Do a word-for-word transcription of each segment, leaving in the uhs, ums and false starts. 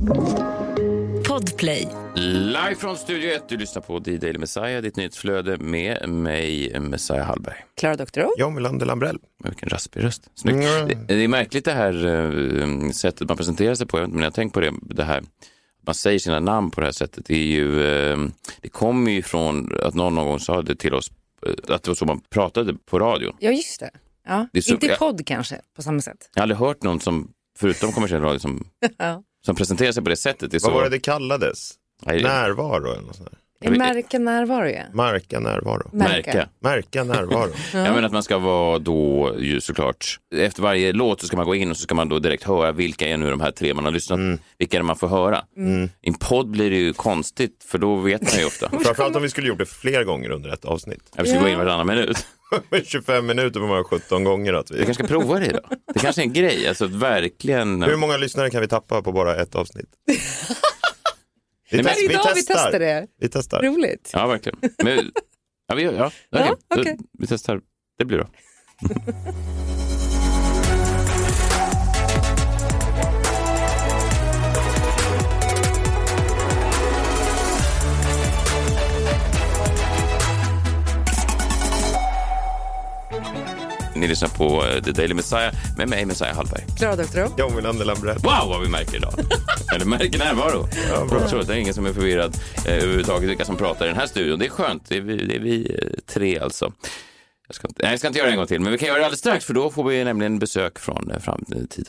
Podplay. Live från Studio ett, du lyssnar på D Daily Messiah, ditt nyhetsflöde med mig, Messiah Hallberg. Klara Doktorow. John Wilander Lambrell. Vilken raspig röst. Snyggt. Mm. Det, det är märkligt det här uh, sättet man presenterar sig på. Jag vet inte, men jag har tänkt på det, det här. Man säger sina namn på det här sättet. Det är ju, uh, det kommer ju från att någon någon gång sa det till oss, uh, att det var så man pratade på radio. Ja, just det. Ja. Det är så, inte jag, podd kanske, på samma sätt. Jag har aldrig hört någon som, förutom kommersiell radio, som, ja. som presenterar sig på det sättet. Det är Vad så, var det det kallades? Nej, Närvaro eller något sånt där. Märka närvaro, ja. Marka närvaro. Märka. Märka närvaro. Ja. Jag menar att man ska vara då ju såklart, efter varje låt så ska man gå in och så ska man då direkt höra vilka är nu de här tre man har lyssnat, mm. vilka är det man får höra. Mm. I en podd blir det ju konstigt, för då vet man ju ofta. Framförallt om vi skulle gjort det fler gånger under ett avsnitt. Jag skulle ja. gå in varannan minut. tjugofem minuter på man sjutton gånger. Att vi... Jag kanske ska prova det då. Det kanske är en grej, alltså verkligen. Hur många lyssnare kan vi tappa på bara ett avsnitt? Vi, Nej, test, vi, idag testar. vi testar det. Vi testar. Roligt. Ja, verkligen. Men, ja, vi, ja, okay. ja, okay. Vi testar. Det blir bra. Ni lyssnar på The Daily Messiah med mig, Messiah Hallberg. Klara Doktorow. John Wilander Lambrell. Wow, vad vi märker idag. Eller märker närvaro. Ja, bra. Jag tror att det är ingen som är förvirrad eh, överhuvudtaget vilka som pratar i den här studion. Det är skönt. Det är vi, det är vi eh, tre alltså. Jag ska, inte, nej, jag ska inte göra det en gång till, men vi kan göra det alldeles strax, för då får vi nämligen besök från eh, framtiden.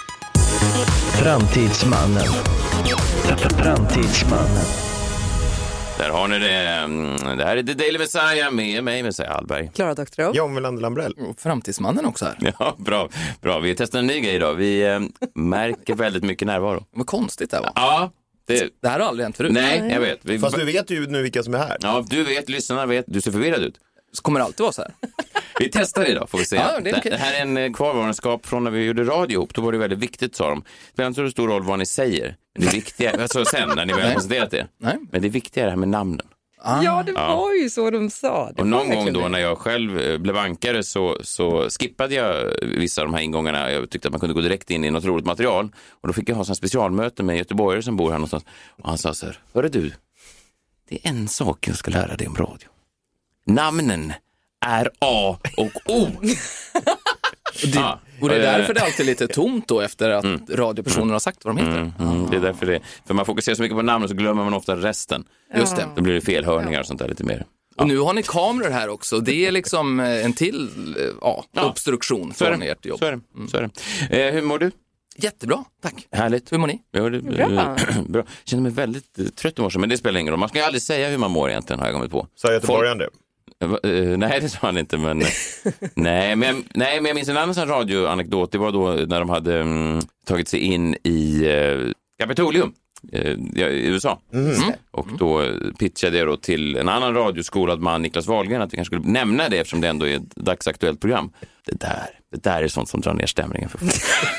Framtidsmannen. Framtidsmannen. Där har ni det. Det här är The Daily Messiah med mig, Messiah Hallberg. Klara Doktorow. John Wilander Lambrell. Och framtidsmannen också här. Ja, bra. bra. Vi testar en ny grej idag. Vi eh, märker väldigt mycket närvaro. Vad konstigt det var. Ja. Det... det här har aldrig hänt förut. Nej, jag vet. Vi... Fast du vet ju nu vilka som är här. Ja, du vet, lyssnarna vet. Du ser förvirrad ut. Så kommer det alltid vara så här. Vi testar idag, får vi se. Ja, det, är okay. det här är en kvarvarenskap från när vi gjorde radio ihop. Då var det väldigt viktigt, sa de. Det spelar inte så stor roll vad ni säger. Det är viktiga, alltså sen när ni väl har presenterat det. Nej. Men det är viktiga det här med namnen. Ah. Ja, det var ja. ju så de sa. Det och någon gång då det. när jag själv blev ankare så, så skippade jag vissa av de här ingångarna. Jag tyckte att man kunde gå direkt in i något roligt material. Och då fick jag ha sån specialmöte med en göteborgare som bor här någonstans. Och han sa så här: hörru du, det är en sak jag ska lära dig om radio. Namnen är A och O. det, ah, och det är därför det är alltid lite tomt då efter att mm. radiopersoner har sagt vad de heter. Mm, mm, ah. Det är därför det. För man fokuserar så mycket på namnen så glömmer man ofta resten. Ja. Just det. Då blir det felhörningar och sånt där lite mer. Ja. Och nu har ni kameror här också. Det är liksom en till ja, ja. obstruktion från ert jobb. Så är det. Mm. Så är det. Eh, hur mår du? Jättebra, tack. Härligt. Hur mår ni? Ja, det, Bra. bra. Jag känner mig väldigt uh, trött i morse, men det spelar ingen roll. Man ska ju aldrig säga hur man mår egentligen, har jag kommit på. Sa göteborgaren det? Uh, nej, det sa han inte, men nej, men, nej, men jag minns en annan sån radioanekdot. Det var då när de hade um, tagit sig in i uh, Kapitolium uh, i U S A. Mm. Mm. Och då pitchade jag då till en annan radioskolad man, Niklas Wahlgren, att vi kanske skulle nämna det eftersom det ändå är ett dagsaktuellt program. Det där, det där är sånt som drar ner stämningen för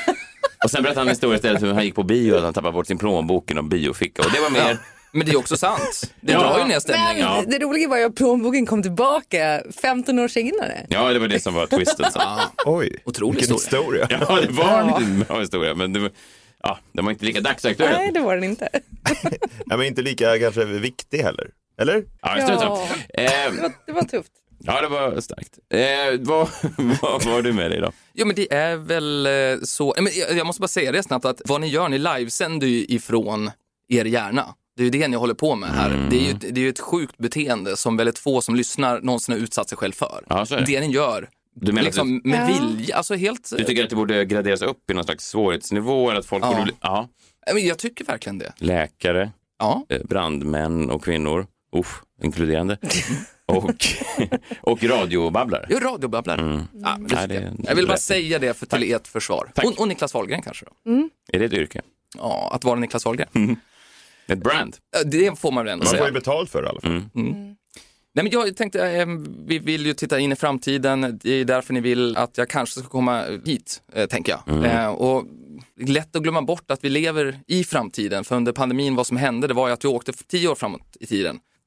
Och sen berättade han en historia istället hur han gick på bio och han tappade bort sin plånbok i någon bioficka. Och det var mer... Men det är också sant. Det ja. drar ju ner stämningen. Ja. Det roliga var ju att plånboken kom tillbaka femton år senare. Ja, det var det som var twistet. ah. Oj, otrolig vilken historia. historia. Ja, det var en liten bra historia. Men det var, ja, det var inte lika dagsaktuell. Nej, det var den inte. Ja, men inte lika kanske viktig heller. Eller? Ja, just det. Ja. Eh, det, var, det var tufft. Ja, det var starkt. Eh, vad, vad var du med dig då? Jo, men det är väl så... Men jag måste bara säga det snabbt att vad ni gör, ni livesänder ju ifrån er hjärna. Det är ju det ni håller på med här. Mm. Det är ju det är ju ett sjukt beteende som väldigt få som lyssnar någonsin har utsatt sig själv för. Ja, så är det. Det ni gör, du menar liksom, du... med ja. vilja. Alltså helt... Du tycker att det borde graderas upp i någon slags svårighetsnivå? Eller att folk ja. borde bli... Ja. Men jag tycker verkligen det. Läkare, ja. brandmän och kvinnor. Uff, inkluderande. och, och radiobabblare. Jo, radiobabblare. Mm. Ja, det Nej, det, jag vill bara rätt. säga det för till ert försvar. Och, och Niklas Wahlgren kanske då. Mm. Är det ett yrke? Ja, att vara Niklas Wahlgren. Mm. Ett brand? Det får man väl ändå man säga. Man får ju betalt för det i alla fall. Mm. Mm. Mm. Nej, men jag tänkte, eh, vi vill ju titta in i framtiden. Det är därför ni vill att jag kanske ska komma hit, eh, tänker jag. Mm. Eh, och lätt att glömma bort att vi lever i framtiden. För under pandemin, vad som hände, det var ju att vi åkte tio år framåt i tiden.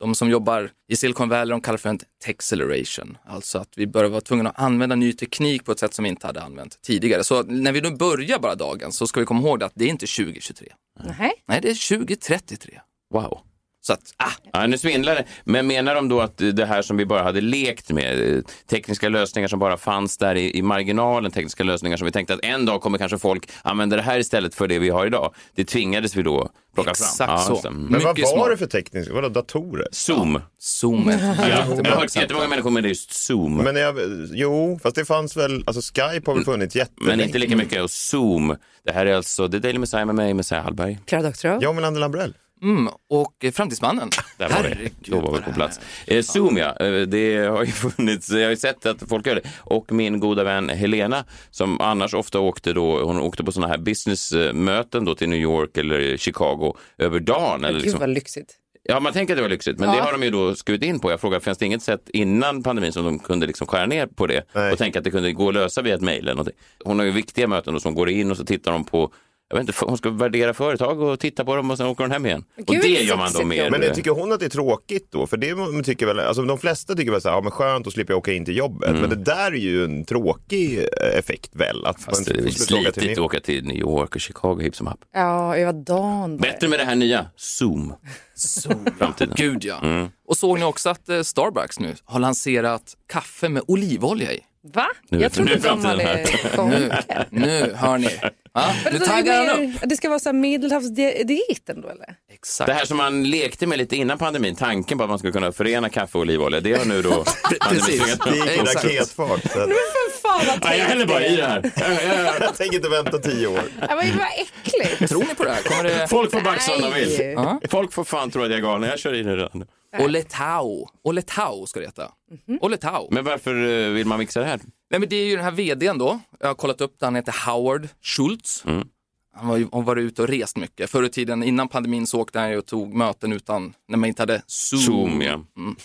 De som jobbar i Silicon Valley, de kallar för en texeleration. Alltså att vi börjar vara tvungna att använda ny teknik på ett sätt som vi inte hade använt tidigare. Så när vi nu börjar bara dagen så ska vi komma ihåg att det är inte tjugo tjugotre. Nej. Nej, det är tjugo trettiotre. Wow. Så att, ah. Ja, nu svindlar det. Men menar de då att det här som vi bara hade lekt med, tekniska lösningar som bara fanns där i, i marginalen, tekniska lösningar som vi tänkte att en dag kommer kanske folk använda det här istället för det vi har idag. Det tvingades vi då plocka Exakt fram. så. Ja, Men vad Mycket var smart. det för tekniska? Vadå, datorer? Zoom. Ja. Zoom är ett Ja, jättebra jag har hört exempel. jättemånga människor med det just Zoom. Men, Men jag, jo, fast det fanns väl, alltså Skype har väl funnits jättelänge. inte lika mycket. Och Zoom, det här är alltså The Daily Messiah med mig, Messiah Hallberg. Klara Doktorow. Ja, men Andra Lambrell. Mm, och eh, Framtidsmannen. Där var det. Då var vi på plats. Eh, Zoom, ja. Eh, Det har ju funnits, jag har ju sett att folk gör det. Och min goda vän Helena, som annars ofta åkte då, hon åkte på såna här businessmöten då till New York eller Chicago över dagen. Eller Gud liksom. vad lyxigt. Ja, man tänker att det var lyxigt, men Ja. det har de ju då skurit in på. Jag frågar, finns det inget sätt innan pandemin som de kunde liksom skära ner på det? Nej. Och tänka att det kunde gå att lösa via ett mejl eller någonting. Hon har ju viktiga möten och som går in och så tittar de på, jag vet inte, hon ska värdera företag och titta på dem och sen åker hon hem igen. Gud, och det vilket gör man då sexigt mer. jobb. Men jag tycker hon att det är tråkigt då? För det man tycker väl, alltså de flesta tycker väl så här, ja men skönt att slippa åka in till jobbet. Mm. Men det där är ju en tråkig eh, effekt väl? Att Fast man det är inte får åka till slitigt New att York. åka till New York och Chicago hipp som happ. Ja, över dagen. bara. Bättre med det här nya, Zoom. Zoom. Framtiden. Gud ja. Mm. Och såg ni också att eh, Starbucks nu har lanserat kaffe med olivolja i? Va? Nu är- Jag trodde nu är de framtiden hade Nu, kommit. nu hör ni. Ja, nu Det, taggar han upp. det, det ska vara så här medelhavsdieten då eller? Exakt. Det här som man lekte med lite innan pandemin, tanken på att man skulle kunna förena kaffe och olivolja, det har nu då pandemin Precis. tvingat Det gick i Exakt. raketfart. Så att, För fan vad Ja, jag häller bara i det här. Ja, ja, ja. jag tänker inte vänta tio år. Det var ju bara äckligt. Tror ni på det här? Kommer det... Folk får backa om de vill. Nej. Ja. Folk får fan tro att jag är galen. Jag kör in i det redan. Oletau. Oletau ska det heta. Oletau. Men varför eh, vill man mixa det här? Nej, men det är ju den här vdn då. Jag har kollat upp det. Han heter Howard Schultz. Mm. Han var ju, han var ute och rest mycket. Förr i tiden, innan pandemin, så åkte han ju och tog möten utan, när man inte hade Zoom. Zoom, ja.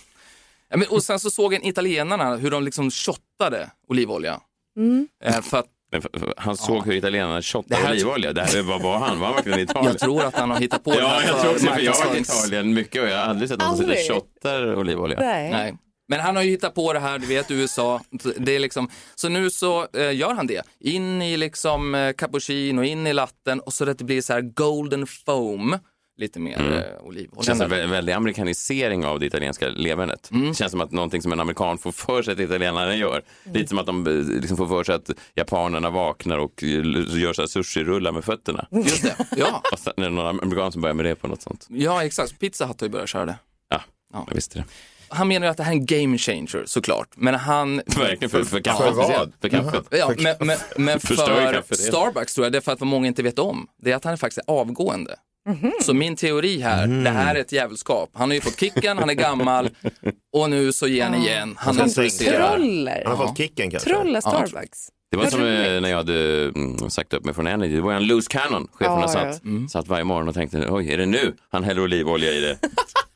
Ja, men, och sen så såg en italienarna hur de liksom shottade olivolja. Eh, för att Men f- f- han såg hur italienarna shottade Det här- olivolja. Det här, vad var han? Var han verkligen i Italien? jag tror att han har hittat på det Ja, här jag för tror också, för jag har varit i marknadsförings- Italien mycket och jag har aldrig sett någon som sitter och Aldrig. shottar olivolja. Nej. Nej. Men han har ju hittat på det här, du vet, U S A. Det är liksom, så nu så eh, gör han det. In i liksom eh, cappuccino, in i latten och så att det blir så här golden foam. Lite mer mm. eh, Det olivolja. känns som en väldig amerikanisering av det italienska levernet. Mm. Det känns som att någonting som en amerikan får för sig att italienarna gör. Lite som att de eh, liksom får för sig att japanerna vaknar och eh, gör så här sushi-rullar med fötterna. Just det, ja. Och sen är det någon amerikan som börjar med det på något sånt. Ja, exakt. Pizza Hut har ju börjat köra det. Ja, Ja. jag visste det. Han menar ju att det här är en game changer, såklart. Men han... Verkligen för, för För kaffet. vad? För kaffet. Ja, men, men, men Förstör för kaffe, det. Starbucks tror jag, det är för att vad många inte vet om, det är att han är faktiskt avgående. Så min teori här, det här är ett jävelskap. Han har ju fått kicken, han är gammal och nu så ger han igen. Han är Han intresserad. Troller. Han har fått kicken kanske. Trolla Starbucks. Det var Vad som roligt. eh, när jag hade mm, sagt upp mig från Energy. Det var en loose cannon. Cheferna Ja, satt, satt varje morgon och tänkte, oj, är det nu? Han häller olivolja i det.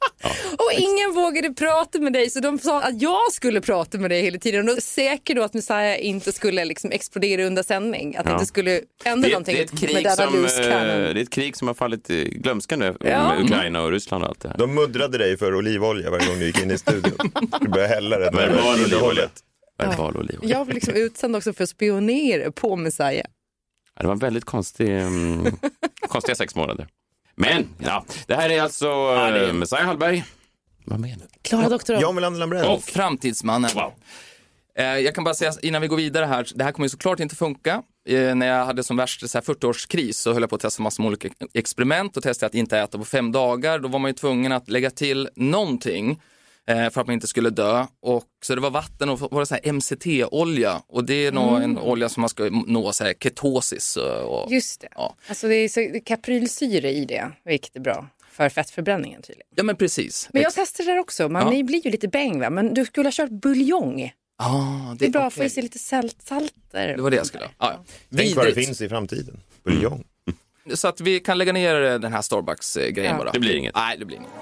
Och ingen vågade prata med dig så de sa att jag skulle prata med dig hela tiden. Och då säker då att Messiah inte skulle liksom explodera under sändning. Att det Ja. inte skulle hända Det, någonting det, är ett med krig denna som, loose eh, cannon. det är ett krig som har fallit i glömska nu Ja. med Ukraina och Ryssland och allt det här. De muddrade dig för olivolja varje gång du gick in i studion. Du började hälla det. Verbal olivolja. Verbal olivolja. Jag blev liksom utsänd också för att spionera på Messiah. Ja, det var en väldigt konstig, um, konstiga sex månader. Men, ja, det här är alltså uh, Messiah Hallberg. Vad menar du? Klara Doktorow. Jag Melander Lambrell. Och Framtidsmannen. Wow. Eh, jag kan bara säga innan vi går vidare här, det här kommer ju såklart inte funka. Eh, när jag hade som värst så här fyrtio-årskris så höll jag på att testa massor med olika experiment och testade att inte äta på fem dagar. Då var man ju tvungen att lägga till någonting eh, för att man inte skulle dö. Och, så det var vatten och var det så här M C T-olja. Och det är nog en olja som man ska nå så här ketosis. Och, Just det. Ja. Alltså det är, så, det är kaprylsyre i det, vilket är bra för fettförbränningen tydligen. ja, men precis. Men jag testade det där också. Man Ja. ni blir ju lite bäng va? Men du skulle ha kört buljong. Ah, Det är bra att få okej. i sig lite salt, salter. Det var det jag skulle ha. Ah, ja. Tänk vad det Vidrigt. finns i framtiden. Buljong. Så att vi kan lägga ner den här Starbucks-grejen Ja. bara. Det blir inget. Nej, det blir inget.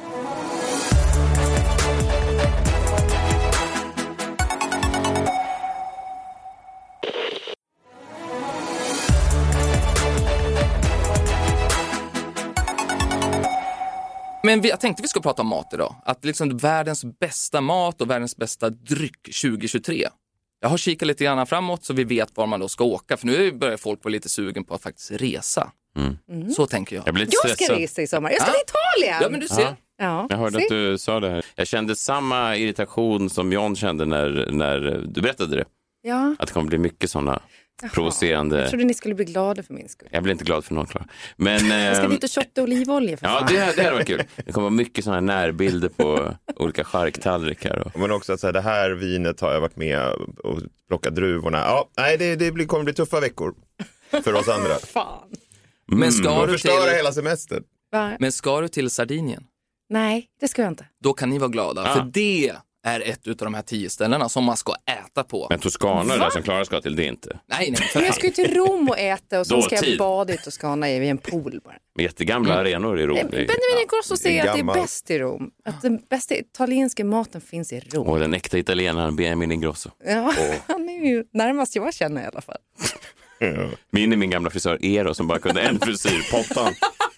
Men vi, jag tänkte vi skulle prata om mat idag. Att liksom världens bästa mat och världens bästa dryck tjugo tjugotre. Jag har kikat lite grann framåt så vi vet var man då ska åka. För nu börjar folk vara lite sugen på att faktiskt resa. Mm. Mm. Så tänker jag. Jag, blir lite jag ska resa i sommar. Jag ska till Italien. Ja, men du ser. Ja. Ja, jag hörde se. att du sa det här. Jag kände samma irritation som John kände när, när du berättade det. Ja. Att det kommer bli mycket sådana provocerande... Jag trodde ni skulle bli glada för min skull. Jag blir inte glad för någon, Klara. Men, jag ska dit och shotta olivolja för ja, fan. det, det här var kul. Det kommer vara mycket sådana här närbilder på olika charktallrikar. Och... Men också att säga, det här vinet har jag varit med och plockat druvorna. Ja, nej, det, det blir, kommer bli tuffa veckor för oss andra. Fan. Mm. Men ska och du förstöra till... hela semestern. Va? Men ska du till Sardinien? Nej, det ska jag inte. Då kan ni vara glada, Ah. för det är ett av de här tio ställena som man ska äta på. Men Toscana, där som Klara ska till, det är inte. Nej, nej, för Jag ska ju till Rom och äta och så ska jag Dåtid. bada i Toscana i en pool bara. Med jättegamla Mm. arenor i Rom. Det är- Benjamin Ingrosso säger att det är gammal. bäst i Rom. Att den bästa italienska maten finns i Rom. Och den äkta italienaren Benjamin Ingrosso. Ja, han är ju närmast jag känner i alla fall. Min är min gamla frisör Eero som bara kunde en frisyr, pottan.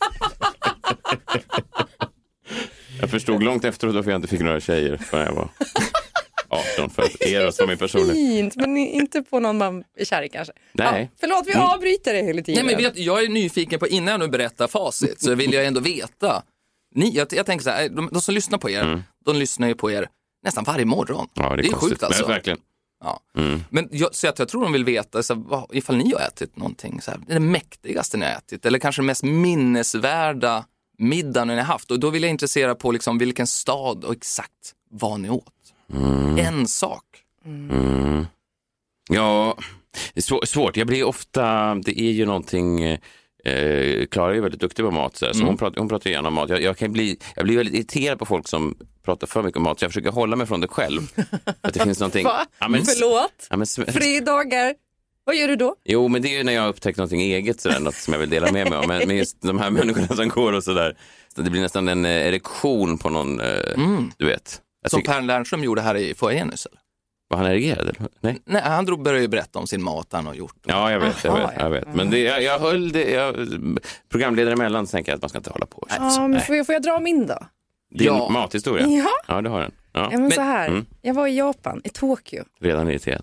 Jag förstod långt efteråt varför jag inte fick några tjejer förrän jag var arton, för att Eros var min personlighet. Fint, men inte på någon man är kär i kanske. Nej. Ja, förlåt, vi avbryter det hela tiden. Nej, men vet, jag är nyfiken på, innan jag nu berättar facit så vill jag ändå veta. Ni, jag, jag tänker så här, de, de som lyssnar på er, mm. de lyssnar ju på er nästan varje morgon. Ja, det är, det är sjukt alltså. Men, verkligen. Ja. Mm. Men jag, så att jag tror de vill veta så, vad, ifall ni har ätit någonting så här, det är det mäktigaste ni har ätit eller kanske det mest minnesvärda middagen ni har haft. Och då vill jag intressera på liksom vilken stad och exakt vad ni åt. Mm. En sak. Mm. Ja, det är svår, svårt. Jag blir ofta, det är ju någonting, eh, Klara är ju väldigt duktig på mat så, här, så mm. hon, pratar, hon pratar gärna om mat. Jag, jag, kan bli, jag blir väldigt irriterad på folk som pratar för mycket om mat så jag försöker hålla mig från det själv. Att det finns någonting. Va? Ja, men, Förlåt? Ja, men, Fredagar. Vad gör du då? Jo, men det är ju när jag har upptäckt någonting eget sådär, något som jag vill dela med mig om. Men, men just de här människorna som går och sådär, så det blir nästan en eh, erektion på någon, eh, mm. du vet. Jag som tycker... Per Lernström gjorde här i foajén nyss, eller? Var han erigerad eller? Nej. Nej, han drog, började ju berätta om sin mat han har gjort. Ja, jag vet, jag Aha, vet, jag vet. Men det, jag, jag höll det, jag, programledare emellan så tänker jag att man ska inte hålla på. Ja, men får jag, får jag dra min då? Din ja. mathistoria? Ja. Ja, det har den. Ja. Ja, men, men så här, mm. jag var i Japan, i Tokyo. Redan irriterad.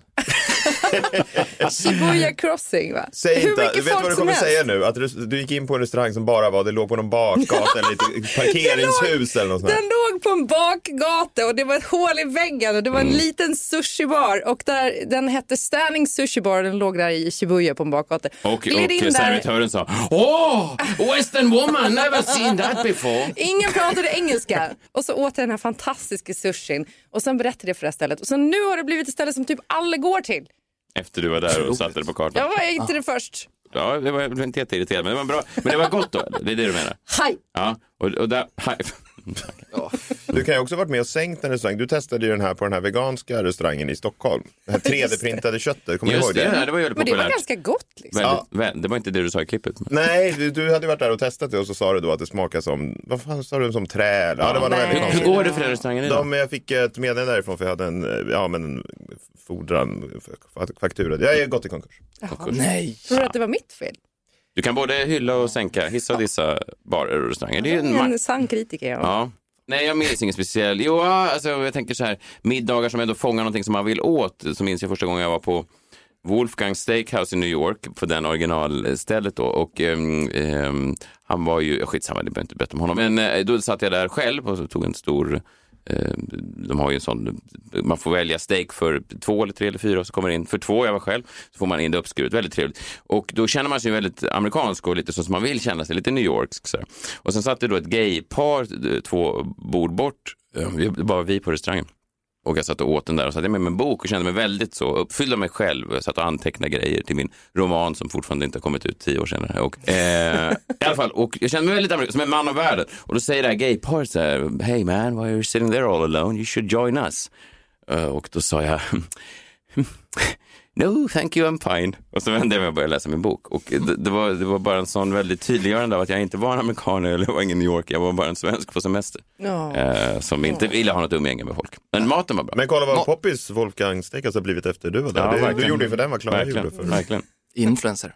Shibuya Crossing, va? Säg Hur inte, mycket du vet folk vad du som kommer helst. säga nu? Att du, du gick in på en restaurang som bara var, det låg på någon bakgata eller ett parkeringshus eller något sånt. Den låg på en bakgata och det var ett hål i väggen och det var en mm. liten sushibar och där, den hette Standing Sushi Bar, den låg där i Shibuya på en bakgata. Och, och servitören sa, åh, Western woman, never seen that before. Ingen pratade engelska och så åt jag den här fantastiska sushin och sen berättade jag för det här stället och så nu har det blivit ett ställe som typ alla går till. Efter du var där och satte det på kartan. Jag var inte det först. Ja, det var, jag blev inte jätteirriterad, men det var bra. Men det var gott då, eller? Det är det du menar? Hej! Ja, och, och där... Hej. Du kan ju också ha varit med och sänkt en restaurang. Du testade ju den här på den här veganska restaurangen i Stockholm. Det här tre D-printade köttet, kommer du ihåg det? det, det var ju Men det var ganska gott liksom. Väldigt, ja. väl, det var inte det du sa i klippet. Nej, du, du hade varit där och testat det och så sa du då att det smakar som, vad fan sa du, som trä? Ja, det var nog väldigt Hur konstigt. går det för den restaurangen idag? De, jag fick ett meddelande därifrån för jag hade en, ja men en fordran, faktura. Jag är gått i konkurs. konkurs. Nej. Tror du att det var mitt fel? Du kan både hylla och sänka, hissa och dissa barer och restauranger. Det är en, en sann kritiker. Ja. Ja. Nej, jag minns ingen speciell. Jo, alltså, jag tänker så här, middagar som ändå fångar någonting som man vill åt. Så minns jag första gången jag var på Wolfgang Steakhouse i New York, på den originalstället då. Och um, um, han var ju, skitsamma, det behöver inte berätta om honom. Men uh, då satt jag där själv och så tog en stor... De har ju en sån, man får välja steak för två eller tre eller fyra och så kommer det in för två, jag var själv, så får man in det uppskuret, väldigt trevligt. Och då känner man sig väldigt amerikansk och lite så som man vill känna sig, lite New Yorksk så. Och sen satt det då ett gaypar två bord bort, det var vi på restaurangen. Och jag satt och åt den där och satt med mig en bok och kände mig väldigt så uppfylld av mig själv. Jag satt och antecknade grejer till min roman som fortfarande inte har kommit ut tio år senare. Och, eh, i alla fall, och jag kände mig väldigt amerikansk, som en man av världen. Och då säger det här gayparet så här, hey man, why are you sitting there all alone? You should join us. Uh, och då sa jag, no, thank you, I'm fine. Och så vände jag mig och började läsa min bok. Och det, det, var, det var bara en sån väldigt tydliggörande av att jag inte var en amerikaner eller var ingen New York. Jag var bara en svensk på semester. Oh. Eh, som inte oh. ville ha något umgänge med folk. Men maten var bra. Men kolla vad Ma- Poppis Wolfgang Steakhouse har blivit efter du var där. Ja, det, du gjorde ju för den, vad Klara gjorde för. Verkligen. Influencer.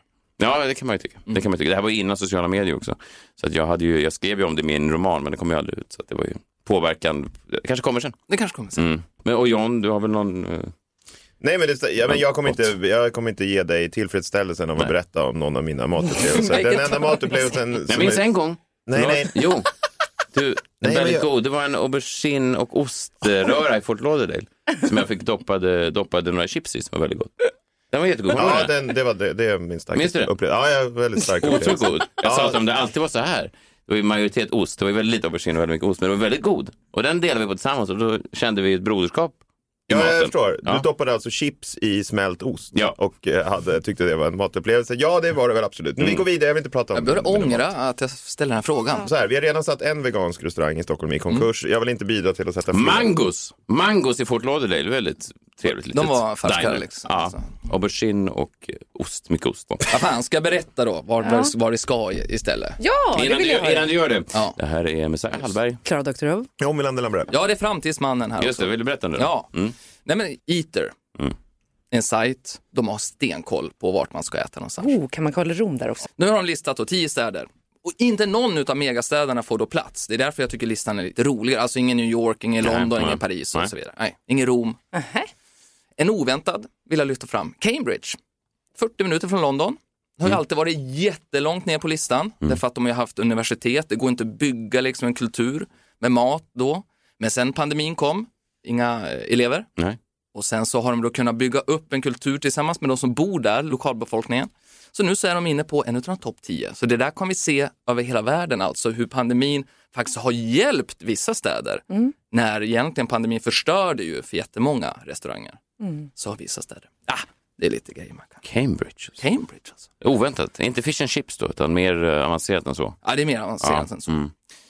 Ja, det kan man ju tycka. Det kan man tycka. Det här var innan sociala medier också. Så att jag, hade ju, jag skrev ju om det i min roman, men det kom ju aldrig ut. Så att det var ju påverkan. Det kanske kommer sen. Det kanske kommer sen. Mm. Men, och John, du har väl någon... Uh... Nej, men, det, ja, men jag, kommer inte, jag kommer inte ge dig tillfredsställelsen av att nej. berätta om någon av mina matupplevelser. Den enda matupplevelsen... Jag minns är... en gång. Nej, nej. Jo. Du, nej, väldigt jag... god. Det var en aubergine och oströra i Fort Lauderdale som jag fick doppade, doppade några chips i som var väldigt god. Den var jättegod. Ja, den, det var det, det är min starkaste upplevelse. Ja, jag är väldigt stark upplevelse. God. Jag sa att om det alltid var så här. Det var ju majoritet ost. Det var väldigt lite aubergine och väldigt mycket ost. Men det var väldigt god. Och den delade vi på tillsammans och då kände vi ett broderskap. Ja, jag förstår. Ja. Du doppade alltså chips i smält ost ja. och hade, tyckte det var en matupplevelse. Ja, det var det väl absolut. Men mm. vi går vidare, jag vill inte prata om jag börjar ångra att jag ställer den här frågan. Ja. Så här, vi har redan satt en vegansk restaurang i Stockholm i konkurs. Mm. Jag vill inte bidra till att sätta fler. Mangos! Mangos i Fort Lauderdale, väldigt trevligt. Litet de var färskare liksom. Ja, alltså. Aubergine och ost, mycket ost på. Vad fan, ska jag berätta då var, ja. var det ska istället? Ja, det innan vill jag du, innan du gör det. Ja. Det här är Messiah Hallberg. Klara Doktorov. Ja, Melander Lambrell. Ja, det är framtidsmannen här just också. Det, vill du berätta nu? Ja. Mm. Nej, men Eater. Mm. En sajt, de har stenkoll på vart man ska äta någonstans. Oh, kan man kolla Rom där också? Nu har de listat då tio städer. Och inte någon av megastäderna får då plats. Det är därför jag tycker listan är lite roligare. Alltså ingen New York, ingen London, nej, ingen nej. Paris och nej. så vidare. Nej, ingen Rom. Uh-huh. En oväntad vill jag lyfta fram. Cambridge. fyrtio minuter från London. Det har ju mm. alltid varit jättelångt ner på listan. Mm. Därför att de har haft universitet. Det går inte att bygga liksom en kultur med mat då. Men sen pandemin kom. Inga elever. Nej. Och sen så har de då kunnat bygga upp en kultur tillsammans med de som bor där, lokalbefolkningen. Så nu så är de inne på en av de topp tio. Så det där kan vi se över hela världen, alltså hur pandemin faktiskt har hjälpt vissa städer. Mm. När egentligen pandemin förstörde ju för jättemånga restauranger. Mm. Så har vissa städer. Ah, det är lite grejer man kan. Cambridge. Cambridge alltså. Oväntat. Inte fish and chips då, utan mer uh, avancerat än så. Ja, det är mer avancerat ja. än så. Mm.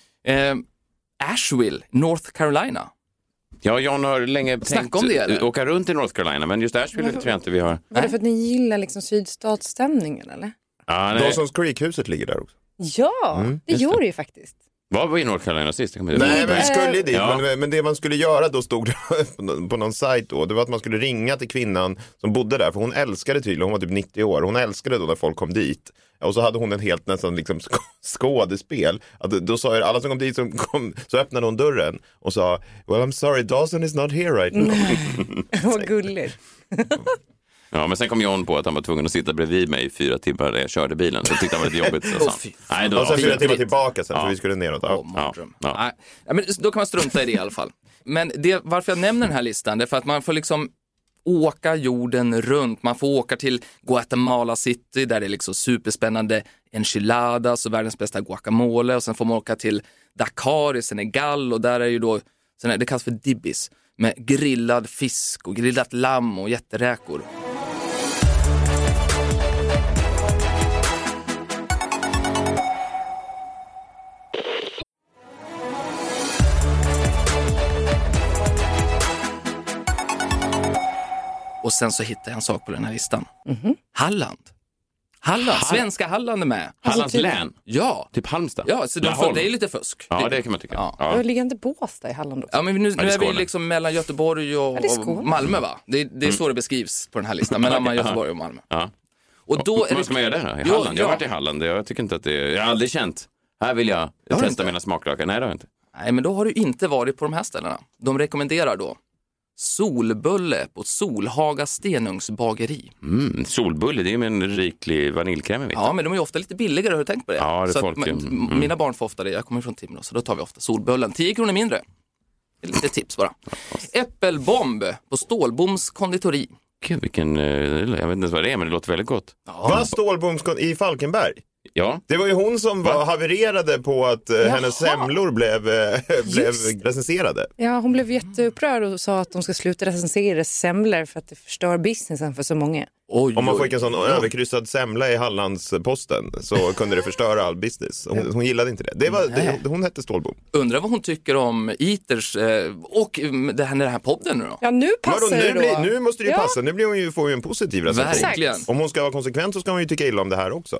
Eh, Asheville, North Carolina. Ja, John har länge Snack tänkt om det, eller? åka runt i North Carolina, men just Asheville tror jag inte vi har. Var det för att ni gillar liksom sydstatsstämningen, eller? Ja, Dawson's Creek-huset ligger där också. Ja, mm, det gör det ju faktiskt. Var vi i North Carolina sist? Nej, men vi skulle dit. Ja. Men, men det man skulle göra, då stod det på någon sajt då, det var att man skulle ringa till kvinnan som bodde där, för hon älskade tydligen, hon var typ nittio år, hon älskade då när folk kom dit. Och så hade hon en helt nästan liksom skådespel. Att då sa jag, alla som kom dit som kom, så öppnade hon dörren och sa, well I'm sorry, Dawson is not here right now. Vad gulligt. Ja, men sen kom John på att han var tvungen att sitta bredvid mig i fyra timmar när jag körde bilen. Så tyckte han var lite jobbigt. Så oh, Nej, då, och sen fyra timmar tillbaka sen, ja. för vi skulle neråt. Oh, ja. Ja. Nej. Ja, men då kan man strunta i det i alla fall. Men det, varför jag nämner den här listan, det är för att man får liksom åka jorden runt. Man får åka till Guatemala City där det är liksom superspännande enchiladas och världens bästa guacamole. Och sen får man åka till Dakar i Senegal och där är ju då, det kallas för dibbis, med grillad fisk och grillat lamm och jätteräkor. Och sen så hittade jag en sak på den här listan. Mm-hmm. Halland. Halland, Hall- svenska Halland är med. Hallands län? Ja. Typ Halmstad? Ja, så de får, det är lite fusk. Ja, det kan man tycka. Ja. Ja. Det ligger inte Båstad i Halland också. Ja, men nu, nu är, är vi liksom mellan Göteborg och, ja, och Malmö, va? Det, det är mm. så det beskrivs på den här listan. Mellan Göteborg och Malmö. Ja. Och då är det... Vad ska man göra där då? I ja, Halland? Jag har varit i Halland. Jag tycker inte att det är... Jag har aldrig känt. Här vill jag testa inte. mina smaklökar. Nej, det har jag inte. Nej, men då har du inte varit på de här ställena. De rekommenderar då solbulle på Solhaga Stenungsbageri. Mm, solbulle, det är ju med en riklig vaniljkräm. Ja, men de är ju ofta lite billigare, har du tänkt på det? Ja, det så folk, att, mm. Mina barn får ofta det, jag kommer från Timrå, så då tar vi ofta solbullen. tio kronor mindre. Det är lite tips bara. Äppelbomb på Stålboms konditori. Gud, vilken, jag vet inte ens vad det är, men det låter väldigt gott. Ja. Vad Stålboms i Falkenberg? Ja. Det var ju hon som var havererade på att uh, hennes semlor blev, uh, blev recenserade. Ja, hon blev jätteupprörd och sa att de ska sluta recensera semlor för att det förstör businessen för så många. Oj, Om man fick en sån oj. överkryssad semla i Hallandsposten så kunde det förstöra all business. Hon, hon gillade inte det. det, var, det hon hette Stålbom. Undrar vad hon tycker om Eaters eh, och det här, den här podden nu då? Ja, nu passar ja, då, nu det då. Blir, nu måste det ju ja. passa. Nu blir hon ju, får ju en positiv recension. Verkligen. Om hon ska vara konsekvent så ska hon ju tycka illa om det här också.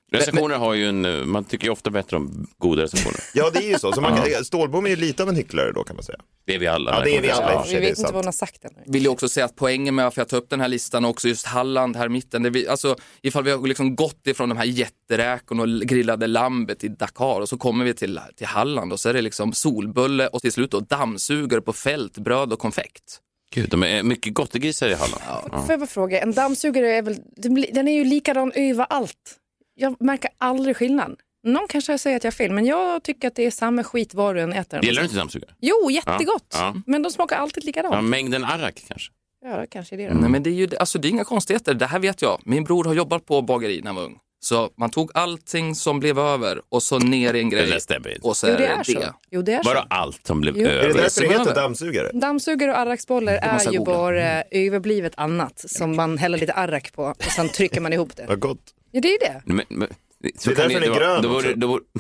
Recensioner har ju en, man tycker ju ofta bättre om goda recensioner. Ja, det är ju så. så man kan, Stålbom är ju lite av en hycklare då, kan man säga. Det är vi alla. Ja, det är vi alla. Ja, i och för sig, vi det är vet inte sant. vad hon har sagt ännu. Vill ju också säga att poängen med att jag tar upp den här listan också just Halland här i mitten. Det vi, alltså, ifall vi har liksom gått ifrån de här jätteräkon och grillade lambet i Dakar och så kommer vi till, till Halland och så är det liksom solbulle och till slut då dammsugare på fält, bröd och konfekt. Gud, de är mycket gottegrisar i Halland. Ja. Får jag bara fråga, en dammsugare är väl, den är ju likadan överallt. Jag märker aldrig skillnad. Någon kanske säger att jag har fel, men jag tycker att det är samma skit var du än äter. Gillar du inte dammsugare? Jo, jättegott. Ja, ja. Men de smakar alltid likadant. Ja, mängden arrak kanske. Ja, kanske det är det. Mm. Nej, men det är ju alltså, det är inga konstigheter. Det här vet jag. Min bror har jobbat på bageri när han var ung. Så man tog allting som blev över och så ner i en grej. Det stämmer inte. Och så Jo, är det det är så. det. Jo, det är Bara så. allt som blev Jo. Är det över. därför det heter över. dammsugare? Dammsugare och arraksbollar är måste jag ju googla. bara överblivet annat som man häller lite arrak på och sen trycker man ihop det. Vad gott. Ja, det är ju det. Men, men, så Det är kan därför ni- den är då- grön Då borde, också. då borde,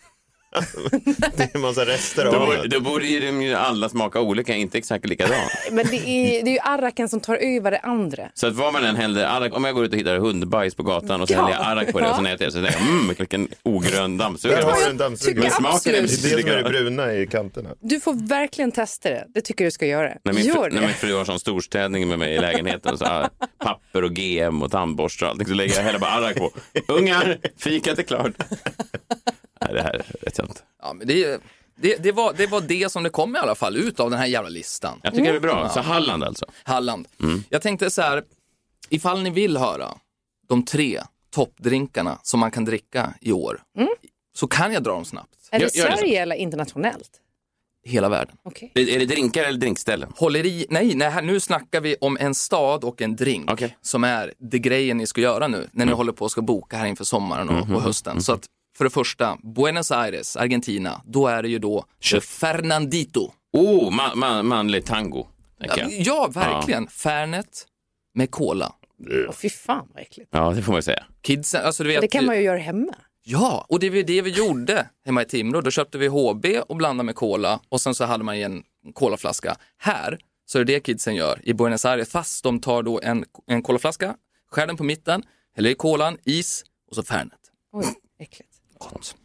Det är en massa rester då av borde, det. då borde ju de ju alla smaka olika, inte exakt likadant. Men det är, det är ju arraken som tar över det andra. Så att vad man än hällde arrak, om jag går ut och hittar hundbajs på gatan och så Ja. häller jag arrak på det och sen äter jag så säger jag, mm, vilken ogrön Där dammsugare. har du en tycker dammsugare. Men smaken är absolut. Det precis är det som är det likadan. bruna i kanterna. Du får verkligen testa det. Det tycker jag du ska göra. När min, Gör fru, det. när min fru har sån storstädning med mig i lägenheten så ah, papper och G M och tandborstar och allting så lägger jag hela bara arrak på. Ungar, fikat är klart. Nej, det här vet jag inte. Ja, men det, det, det, var, det var det som det kom i alla fall ut av den här jävla listan. Jag tycker det är bra. Så Halland alltså. Halland. Mm. Jag tänkte så här, ifall ni vill höra de tre toppdrinkarna som man kan dricka i år så kan jag dra dem snabbt. Är det Gör- gör det Sverige eller internationellt? Hela världen. Okej. Är, är det drinkar eller drinkställen? Håller i, nej, nej, här, nu snackar vi om en stad och en drink Okej. som är det grejen ni ska göra nu när ni håller på att ska boka här inför sommaren och, och hösten. Så att för det första, Buenos Aires, Argentina, då är det ju då Fernandito. Oh, man, man, manlig tango. tänker Ja, jag. ja, verkligen. Fernet med cola. Åh, fy fan vad äckligt. Ja, det får man ju säga. Kidsen, alltså du vet, Det kan man ju göra hemma. Ja, och det var det vi gjorde hemma i Timrå. Då köpte vi H B och blandade med cola och sen så hade man i en colaflaska. Här så är det det kidsen gör i Buenos Aires, fast de tar då en, en colaflaska, skär den på mitten, häller i kolan, is och så Fernet. Oj, äckligt. Gott.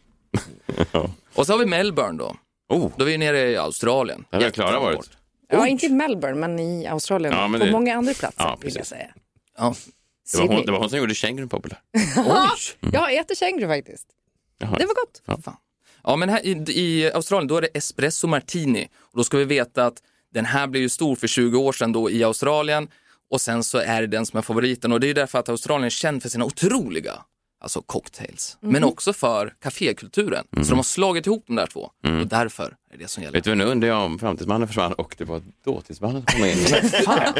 Och så har vi Melbourne då. Oh, Då är vi nere i Australien. där har Klara varit. Jättelångt. Ja, inte i Melbourne, men i Australien. Ja, men på det- många andra platser, Ja, vill precis. jag säga. Ja. Det var, hon, Sydney. det var hon som gjorde kängurun populär. Oj. Jag äter känguru faktiskt. Jaha. Det var gott. Fan. Ja, men här i, i Australien då är det espresso martini. Och då ska vi veta att den här blev ju stor för tjugo år sedan då i Australien. Och sen så är det den som är favoriten. Och det är ju därför att Australien är känd för sina otroliga, alltså cocktails. Men också för kafékulturen. Så de har slagit ihop de där två. Och därför är det det som gäller. Vet du, nu undrar jag om framtidsmannen försvann och det var dåtidsmannen som kom in. Men fan!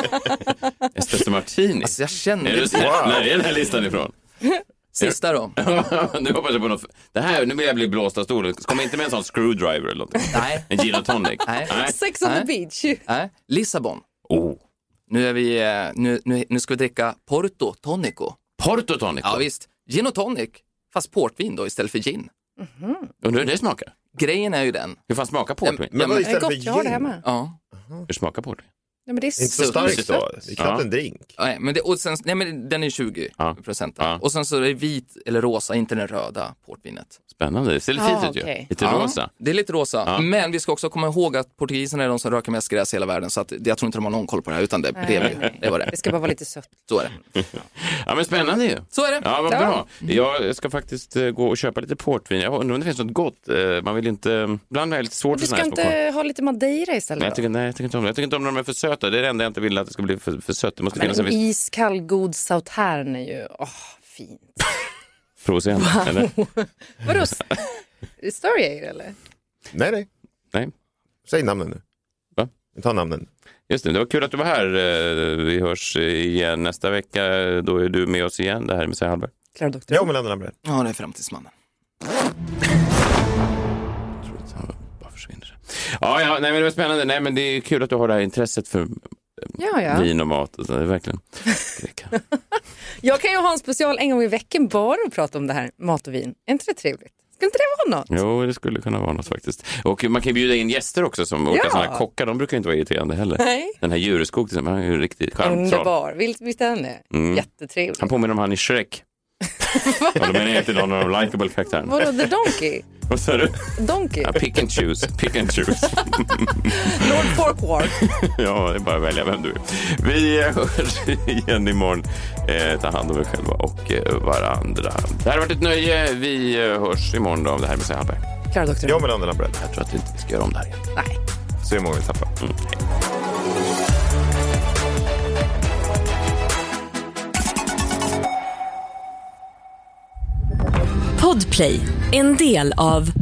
Espresso Martini. Alltså jag känner Är du det. snäll? När är den här listan ifrån? Sista då. Nu hoppas jag på något. Det här, nu vill jag bli blåst av stolen. Kom inte med en sån screwdriver eller något. Nej. En gin och tonic. Nej. Sex on the Nej. beach. Nej. Lissabon. Oh. Nu, är vi, eh, nu, nu, nu ska vi dricka Porto Tonico. Porto tonic. Ja visst, gin och tonic. Fast portvin då istället för gin. Undrar hur det smakar. Grejen är ju den. Hur fan smakar portvin? Ja, Men vad men- Det är istället gott, för jag har det gin? hemma. Ja. Hur smakar portvin? Ja, men det är Inte så starkt då. sött. Det är knappt Ja. en drink. Nej, men, det, och sen, nej, men den är tjugo Ja. procent. Ja. Och sen så är det vit eller rosa, inte den röda portvinet. Spännande. Det ser lite Ah, fint ut ju. okej. Lite Ja, rosa. det är lite rosa. Ja. Men vi ska också komma ihåg att portugiserna är de som röker mest gräs i hela världen. Så att, jag tror inte de har någon koll på det här, utan det, Nej, det, nej, nej. det var det. Det ska bara vara lite sött. Så är det. Ja, men spännande ju. Så är det. Ja, vad Ja. bra. Jag ska faktiskt eh, gå och köpa lite portvin. Jag undrar om det finns något gott. Eh, Man vill inte... Ibland är det lite svårt Du för ska såna här små inte ha lite Madeira Nej, istället jag då? tycker, nej, jag tycker inte om det. Jag tycker inte om när de är för söta. Det är det enda jag inte vill att det ska bli för, för sött. Det måste finnas en Men viss iskall god sautern är ju, åh, fint. provocerande. Eller? Vadå? Story är det eller? Nej, nej. Nej. Säg namnen nu. Va? Ta namnen. Just det, det var kul att du var här. Eh, Vi hörs igen nästa vecka. Då är du med oss igen. Det här är Messiah Hallberg. Klara doktor. Ja, Melander Lambrell. Ja, det är framtidsmannen. Jag tror att han bara försvinner. Ja, ja, nej, men det var spännande. Nej, men det är kul att du har det här intresset för Ja, ja. vin och mat. Och så. Det är verkligen... Jag kan ju ha en special en gång i veckan bara och prata om det här, mat och vin. Är inte det trevligt? Ska inte det vara något? Jo, det skulle kunna vara något faktiskt. Och man kan bjuda in gäster också som olika Ja. sådana här kockar. De brukar inte vara irriterande heller. Nej. Den här Djureskog till exempel, han är ju riktigt charmtroll. Underbar. Vill, visst är han det? Mm. Jättetrevligt. Han påminner om han i Shrek. Ja, de är inte någon av de likable karaktärerna. Vadå, The Donkey? Vad sa du? Donkey? Ja, pick and choose, pick and choose. Lord Farquhar. Ja, det är bara att välja vem du vill. Vi hörs igen imorgon. Eh, ta hand om er själva och eh, varandra. Det här har varit ett nöje. Vi eh, hörs imorgon då av det här med sig Hallberg. Klara doktor. Jag med andra labbret. Jag tror att vi inte ska göra om det här igen. Nej. Så hur många vi tappar. Mm. Podplay, en del av